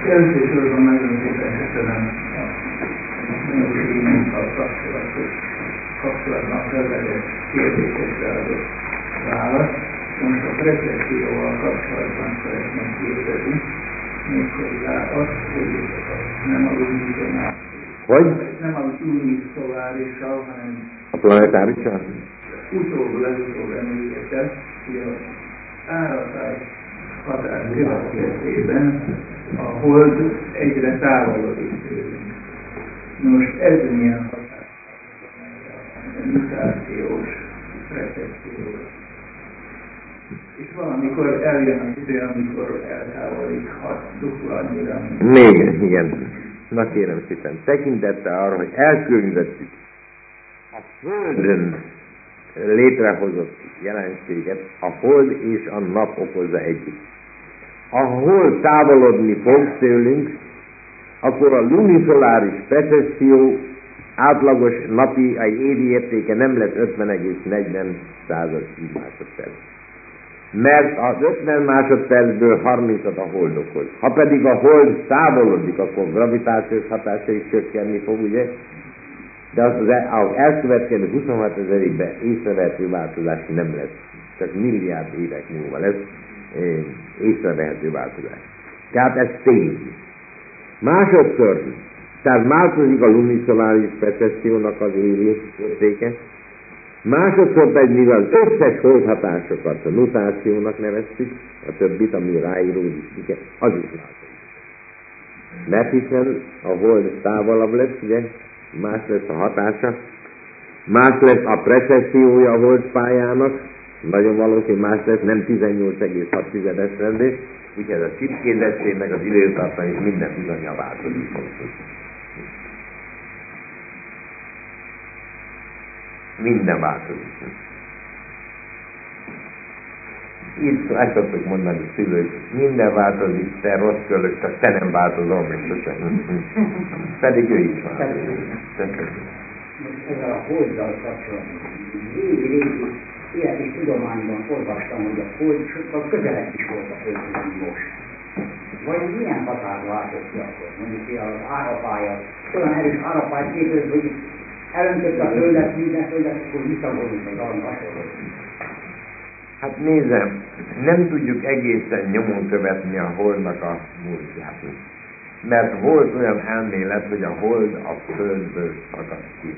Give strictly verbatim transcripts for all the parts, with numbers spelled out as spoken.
Elsősorban nagyon szépen köszönöm a minőséginkkal kapcsolatos kapcsolatban felvetett kérdésekre adott választ. Most a precesszióval kapcsolatban szeretném kérdezni, méghozzá azt, hogy nem a lunisoláris, hogy? nem a lunisolárissal, hanem a planetárissal? Utóbb legutóbb említett, hogy az áratály hatás következtében a hold egyre távolodik tőlünk. Most ez milyen hatás? A mutációs, precessziós. És valamikor eljön az idő, amikor eltávolíthat dupla annyira. Még, igen. Na kérem szépen, tekintette arra, hogy elkülönítettük a Földön létrehozott jelenséget, a hold és a nap okozza együtt. Ha a hold távolodni fog tőlünk, akkor a lunisoláris precesszió átlagos napi, egy évi értéke nem lesz ötven egész negyven század másodperc. Mert az ötven másodpercből harmincat a hold okoz. Ha pedig a hold távolodik, akkor gravitációs hatása is csökkenni fog, ugye? De az, az elkövetkező huszonhat ezer évben észrevehető változás nem lesz. Csak milliárd évek múlva lesz észrevehető változás. Tehát ez tény. Másodszor, tehát változik a lunisoláris precessziónak az évi értéke, másodszor pedig, mivel az összes holdhatásokat a nutációnak neveztük, a többit, ami ráíródik, az is változik. Mert hiszen a hold távolabb lesz, ugye, más lesz a hatása, más lesz a precessziója a holdpályának, nagyon valószínű más lesz, nem tizennyolc egész hat esztendő, úgyhogy ez a csipkézettség, meg az időtartam és minden bizonyja változik. Minden változik. Így ezt szoktuk mondani szülők, minden változik, te rossz kölök, csak te nem változol, még sosem. Pedig ő is változik. Most ezzel a holddal kapcsolatban, régi-régi élet és tudományban olvastam, hogy a hold sokkal közelebb is volt a földhöz, mint most. Vagy milyen határ váltott ki akkor? Mondjuk az árapálya, olyan erős árapály képez, hogy elöntött a földet, minden földet, akkor visszavonult, vagy valami hasonló. Hát nézem, nem tudjuk egészen nyomon követni a holdnak a múltját. Mert volt olyan elmélet, hogy a hold a földből szakadt ki.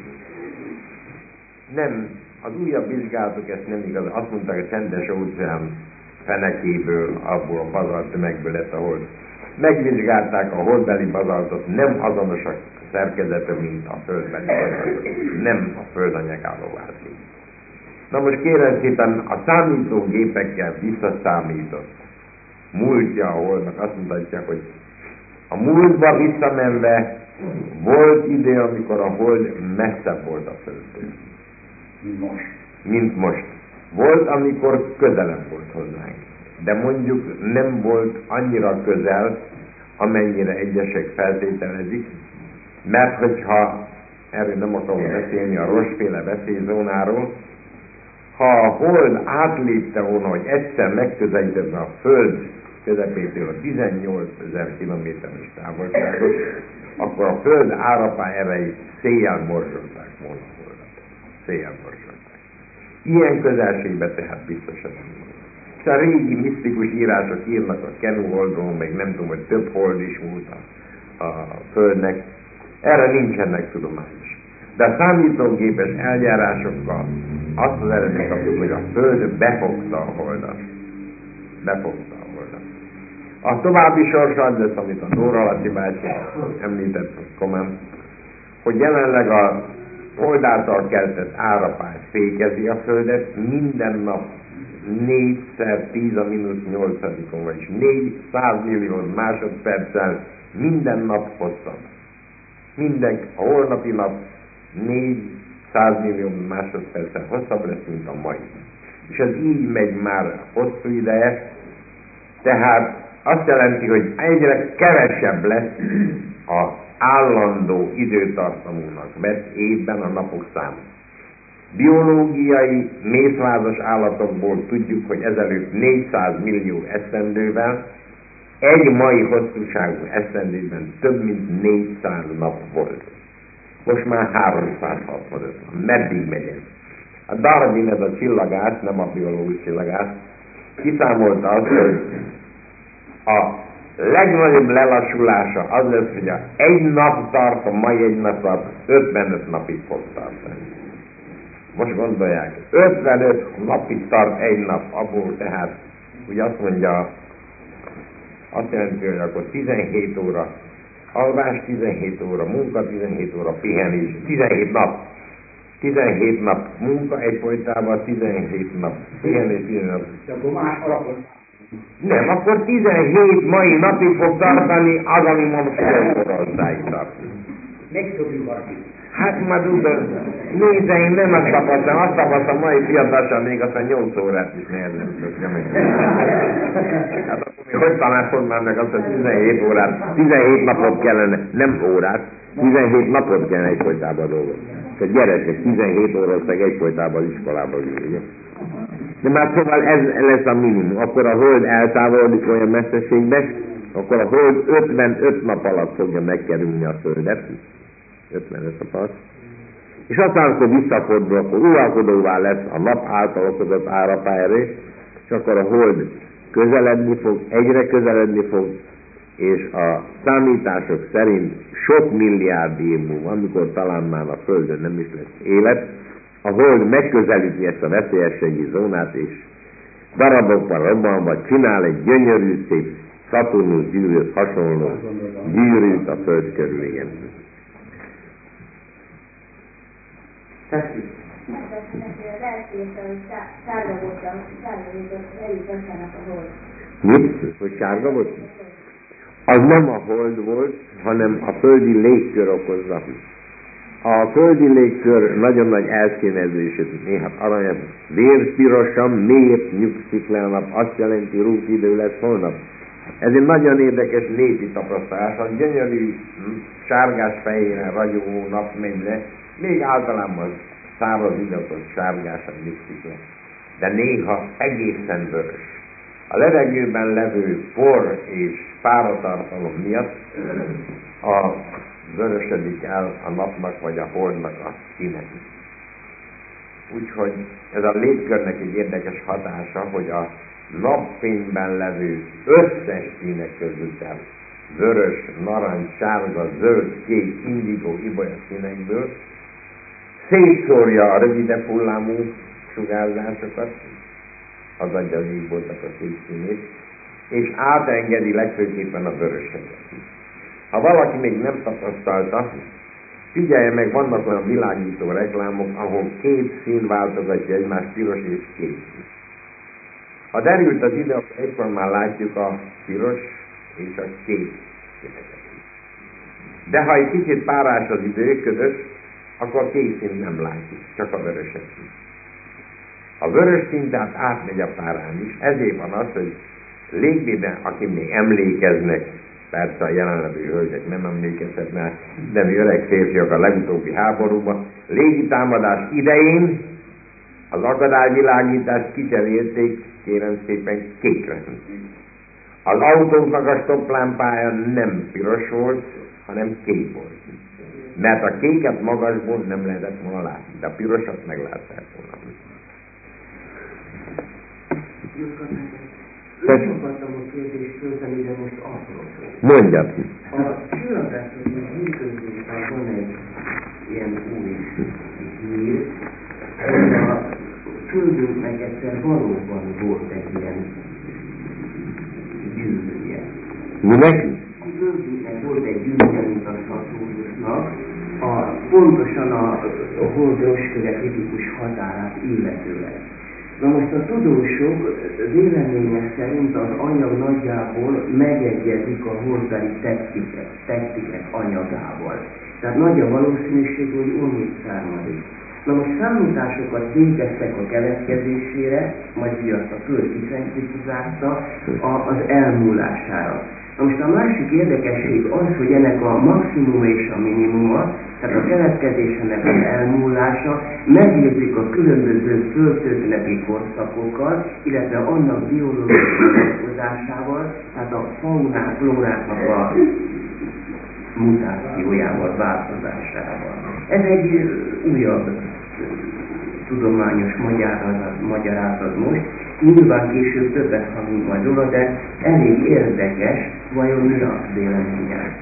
Nem, az újabb vizsgálatok ezt nem igaz. Azt mondták, a csendes óceán fenekéből, abból a bazalttömegből lett a hold. Megvizsgálták a holdbeli bazaltot, nem azonos a szerkezete, mint a földbeli bazaltot. Nem a földanyag állóvázi. Na most kérem szépen, a számítógépekkel visszaszámított múltja a holdnak azt mutatja, hogy a múltba visszamenve volt idő, amikor a hold messzebb volt a földtől. Mint most. Mint most. Volt, amikor közelebb volt hozzánk. De mondjuk nem volt annyira közel, amennyire egyesek feltételezik, mert hogyha, erről nem akarom beszélni a Roche-féle veszélyzónáról, ha a hold átlépte volna, hogy egyszer megközelítette a föld közepétől a tizennyolcezer kilométeres távolságot, akkor a föld árapály erejét széjjel morzsolták volna a holdat. Széjjel morzsolták. Ilyen közelségbe tehát biztosan nem volt. És a régi misztikus írások írnak a Kennu holdról, meg nem tudom, hogy több hold is volt a, a földnek. Erre nincsenek tudományos. De a számítógépes eljárásokkal azt az eredményt kapjuk, hogy a föld befogta a holdat. Befogta a holdat. A további sorsa az lesz, amit a Dóra Laci bácsi említett komment, hogy jelenleg a hold által keltett árapály fékezi a földet, minden nap négyszer tíz a mínusz nyolcadikon, vagyis négyszáz millió másodperccel minden nap hosszabb. Minden, a holnapi nap négyszáz millió másodperccel hosszabb lesz, mint a mai. És ez így megy már hosszú ideje, tehát azt jelenti, hogy egyre kevesebb lesz az állandó időtartamunknak vett évben a napok száma. Biológiai mészvázas állatokból tudjuk, hogy ezelőtt négyszáz millió esztendővel egy mai hosszúságú esztendőben több mint négyszáz nap volt. Most már háromszázhatvanöt van. Meddig megy ez? A Darwin, ez a csillagász, nem a biológus csillagász, kiszámolta azt, hogy a legnagyobb lelassulása az lesz, hogy a egy nap tart, a mai egy nap tart, ötvenöt napig fog tartani. Most gondolják, ötvenöt napig tart egy nap, abból tehát, úgy azt mondja, azt jelenti, hogy akkor tizenhét óra alvás, tizenhét óra munka, tizenhét óra pihenés, tizenhét nap. tizenhét nap munka egyfolytában, tizenhét nap pihenés, tizenhét nap. De akkor más alapot. Nem, akkor tizenhét mai napig fog tartani az, ami most Magyarországig tart. Még több valaki. Hát már tudod, nézze, én nem azt tapasztalom, azt tapasztalom, mai fiatalsan még aztán nyolc órát is nehezen tudja meg. Hát akkor mi hogy tanácsod meg azt, hogy tizenhét órát, tizenhét napot kellene, nem órát, tizenhét napot kellene egyfolytában dolgozni. Tehát gyerekek, tizenhét óraszeg egyfolytában az iskolában ül, ugye? De már szóval ez lesz a minimum. Akkor a Hold eltávolodik olyan messzeségbe, akkor a Hold ötvenöt nap alatt fogja megkerülni a Földet. ötvenöt nap alatt. És aztán, amikor visszafordul, akkor uralkodóvá lesz a nap által okozott árapályra, és akkor a Hold közeledni fog, egyre közeledni fog, és a számítások szerint sok milliárd év múlva, amikor talán már a Földön nem is lesz élet, a Hold megközelíti ezt a veszélyességi zónát, és darabokban robbanva csinál egy gyönyörű, szép Szaturnusz gyűrűt hasonló gyűrűt a Föld körül, igen. Tessék. Mit? Hogy sárga volt? Az nem a Hold volt, hanem a földi légkör okozza. A földi légkör nagyon nagy elszínezését, néha aranyat, vérpirosan, miért nyugszik le a nap, azt jelenti, rúg idő lesz holnap. Ez egy nagyon érdekes népi tapasztalás, a gyönyörű, sárgás-fehéren ragyogó nap megy le, még általában száraz idatott sárgásan nyugszik le, de néha egészen vörös. A levegőben levő por és páratartalom miatt a vörösödik el a napnak vagy a Holdnak a színe. Úgyhogy ez a légkörnek egy érdekes hatása, hogy a napfényben levő összes színek közül, tehát vörös, narancs, sárga, zöld, kék, indigó, ibolya színekből szétszórja a rövidebb hullámú sugárzásokat, az adja az égboltnak a szép színét, és átengedi legfőképpen a vöröseket. Ha valaki még nem tapasztalta, figyelje meg, vannak olyan világító reklámok, ahol két szín váltogatja egymást, piros és kék. Ha derült az ide, akkor egyformán látjuk a piros és a kék színeket. De ha egy kicsit párás az idő, ködös, akkor a kék szín nem látjuk, csak a vöröset szín. A vörös szín tehát átmegy a párán is, ezért van az, hogy légbében, akik még emlékeznek, persze a jelenlevő hölgyek nem emlékezhetnek, de mi öreg férfiak a legutóbbi háborúban, légitámadás idején az akadályvilágítást kicserélték, kérem szépen, kékre. Az autóknak a stopplámpája nem piros volt, hanem kék volt. Mert a kéket magasból nem lehetett volna látni, de a pirosat meglátták volna. Megpróbáltam a kérdést tölteni, de most akarok. Mondjad. A csillagásoknak mindközben van egy ilyen új hír, hogy a Földünknek egyszer valóban volt egy ilyen gyűrűje. Minek? A Földünknek volt egy gyűrűje, mint a Saturnusnak, a, pontosan a, a hold rösköve kritikus határát illetőleg. Na most a tudósok véleménye szerint az anyag nagyjából megegyezik a holdbeli textikek, textikek anyagával. Tehát nagy a valószínűség, hogy onnit származik. Na most számításokat végeztek a keletkezésére, majd viasz a Föld kiszentkritizálta az elmúlására. Na most a másik érdekesség az, hogy ennek a maximuma és a minimuma, tehát a keletkezésének az elmúlása megérzik a különböző földtörténeti korszakokkal, illetve annak biológiai vonatkozásával, tehát a faunák, flóráknak a mutációjával, változásával. Ez egy újabb tudományos magyarázat, magyarázat most. Nyilván később többet hallunk majd róla, de elég érdekes, vajon mi a véleménye.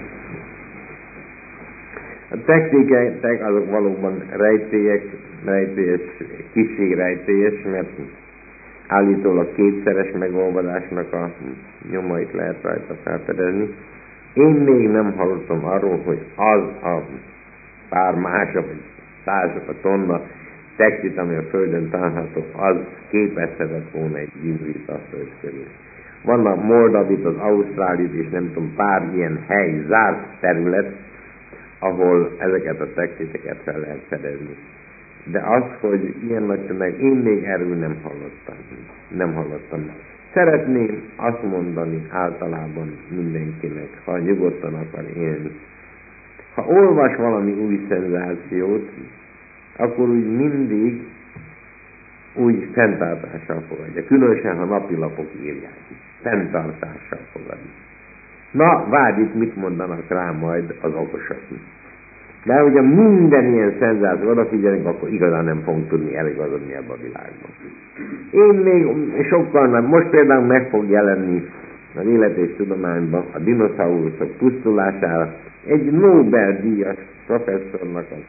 A technikák azok valóban rejtélyek, rejtélyes, kicsi rejtélyes, mert állítólag kétszeres megolvadásnak a nyomait lehet rajta felfedezni. Én még nem hallottam arról, hogy az a pár mása, vagy századik tonna textit, ami a Földön található, az képezhetett volna egy gyűrűt a Föld körül. Van a Moldavit, az Ausztrálit, és nem tudom, pár ilyen hely, zárt terület, ahol ezeket a textiteket fel lehet fedezni. De az, hogy ilyen nagy tömeg, én még erről nem hallottam. Nem hallottam. Szeretném azt mondani általában mindenkinek, ha nyugodtan akar élni. Ha olvas valami új szenzációt, akkor úgy mindig úgy fenntartással fogadja. Különösen, ha napilapok írják. Fenntartással fogadja. Na, várjuk, mit mondanak rá majd az okosok. De hogyha minden ilyen szenzáció odafigyelünk, akkor igazán nem fogunk tudni eligazodni ebbe a világban. Én még sokkal nem, most például meg fog jelenni az élet és tudományban a dinoszauruszok pusztulására egy Nobel-díjas professzornak az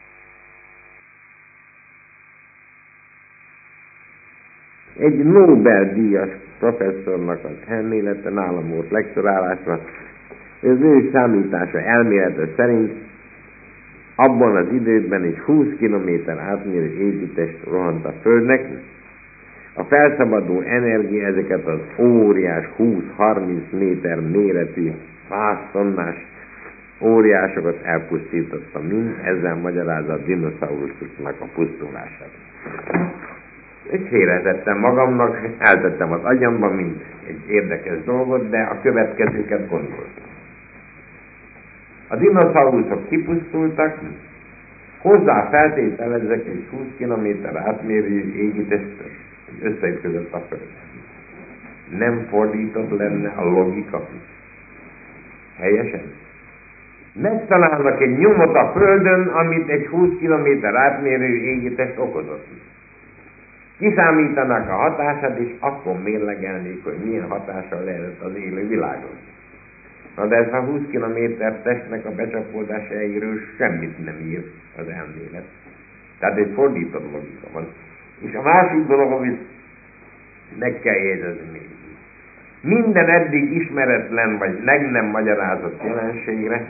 egy Nobel-díjas professzornak az elmélete, nálam volt lektorálásra, az ő számítása elmélete szerint abban az időben egy húsz kilométer átmérő égitest rohant a Földnek, a felszabaduló energia ezeket az óriás húsz-harminc méter méretű száz tonnás óriásokat elpusztította mind, ezzel magyarázza a dinoszauruszoknak a pusztulását. És félretettem magamnak, eltettem az agyamba, mint egy érdekes dolgot, de a következőket gondoltam. A dinoszauruszok kipusztultak, hozzá feltételezek egy húsz kilométer átmérő égitestet, hogy összeütközött a Földön. Nem fordított lenne a logika? Helyesen? Megtalálnak egy nyomot a Földön, amit egy húsz kilométer átmérő égitest okozott. Kiszámítanák a hatását, és akkor mérlegelnék, hogy milyen hatással lehetett az élő világon. Na de ez a húsz kilométer testnek a becsapódásáiról semmit nem ír az elmélet. Tehát egy fordított logika van. És a másik dolog, amit meg kell jegyezni még. Minden eddig ismeretlen, vagy meg nem magyarázott jelenségre,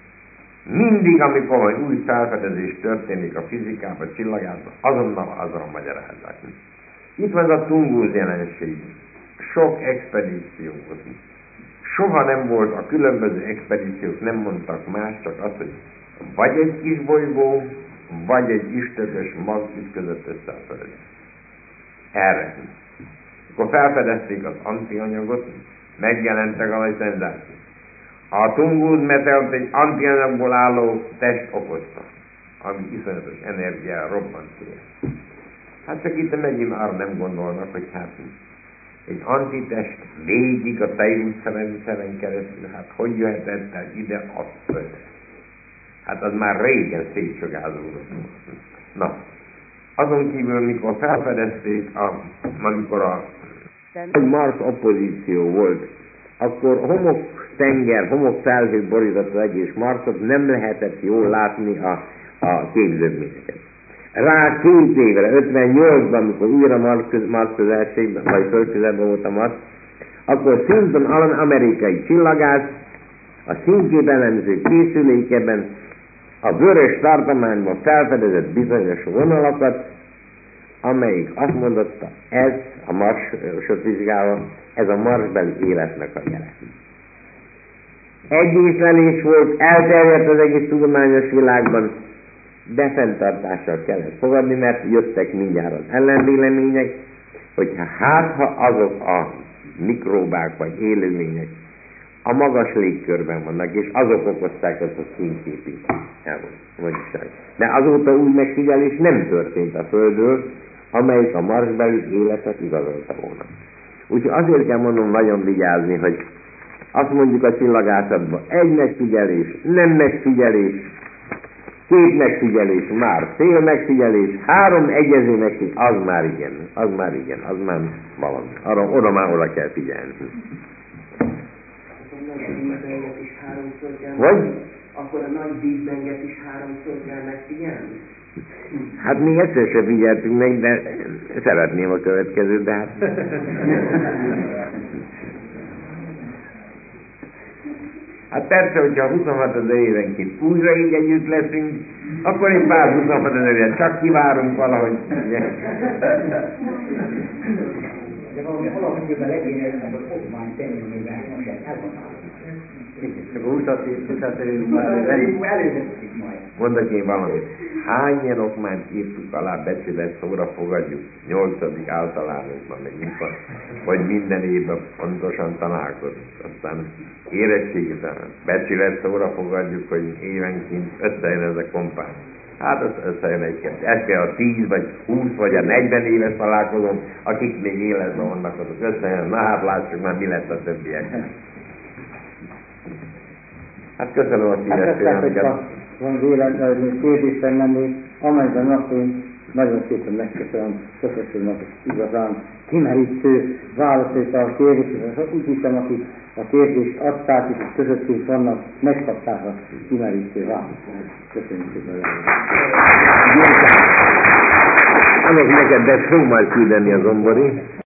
mindig, amikor vagy új felfedezés történik a fizikában, csillagában, azonnal azon magyarázzák. Itt van a Tunguz jelenség. Sok expedíció volt. Soha nem volt, a különböző expedíciók nem mondtak más, csak azt, hogy vagy egy kis bolygó, vagy egy üstökös mag ütközött össze a Földön. Erre. Akkor felfedezték az antianyagot, megjelentek a nagy szenzációk. A Tunguz meteort egy antianyagból álló test okozta, ami iszonyatos energiával robbant ki. Hát csak itt megint arra nem gondolnak, hogy hát egy antitest végig a tejútszerendszeren keresztül, hát hogy jöhetett el ide a Földre? Hát az már régen szétsugázódott. Na, azon kívül, mikor felfedezték, a, amikor a Mars oppozíció volt, akkor homok tenger, homok felhő borított az egész Marsot, nem lehetett jól látni a, a képződményeket. Rá két évre, ötvennyolcban, amikor újra Mars közelségben, vagy földközelben volt a Mars, akkor Sinton amerikai csillagász a színkép elemző készülékében a vörös tartományban felfedezett bizonyos vonalakat, amelyik azt mondotta, ez a Marsot vizsgálva, ez a marsbeli életnek a jele. Egyészlelés volt, elterjedt az egész tudományos világban, de fenntartással kellett fogadni, mert jöttek mindjárt az ellenvélemények, hogyha hát ha azok a mikróbák vagy élőlények, a magas légkörben vannak, és azok okozták ezt a színképi elmondság. De azóta új megfigyelés nem történt a Földről, amelyik a marsbeli életet igazolta volna. Úgyhogy azért kell mondom nagyon vigyázni, hogy azt mondjuk a csillagászatban, egy megfigyelés, nem megfigyelés, két megfigyelés, már fél megfigyelés, három egyező megfigyelés, az már igen, az már igen, az már valami. Arra, oda már oda kell figyelni. Vagy? Akkor a nagy vízbenget is háromszor kell megfigyelni? Hát mi egyszer sem figyeltünk meg, de szeretném a következőt, de hát... Hát persze, hogyha huszonhat ezer évenként újra így együtt leszünk, akkor egy pár huszonhat ezeren csak kivárunk valahogy. De valami alapjában legyen, hogy okmány tennével most ezt elmondálni. Csak a húszat évünk már elővezetik majd. Mondok én valamit. Hány ilyen okmányt írtuk alá, becsület szóra fogadjuk, nyolcadik általánosban megyünk, vagy minden évben pontosan találkozunk. Aztán érettségét, becsület szóra fogadjuk, hogy évenként összejön ez a kompány. Hát az összejön egy-két. Ez kell a tíz, vagy húsz, vagy a negyven éves találkozom, akik még életben vannak, azok összejön. Na hát lássuk már, mi lesz a többiek. Hát köszönöm a szíves figyelmüket. Van véletlenül kérdésem lennék, amelyben azt én nagyon szépen megköszönöm professzornak igazán kimerítő válaszait a kérdésre. Úgy hiszem, akik a kérdést adták, és közöttünk vannak, megkapták a kimerítő választ. Köszönjük szépen. Annak neked, de szó majd küldeni a zombori.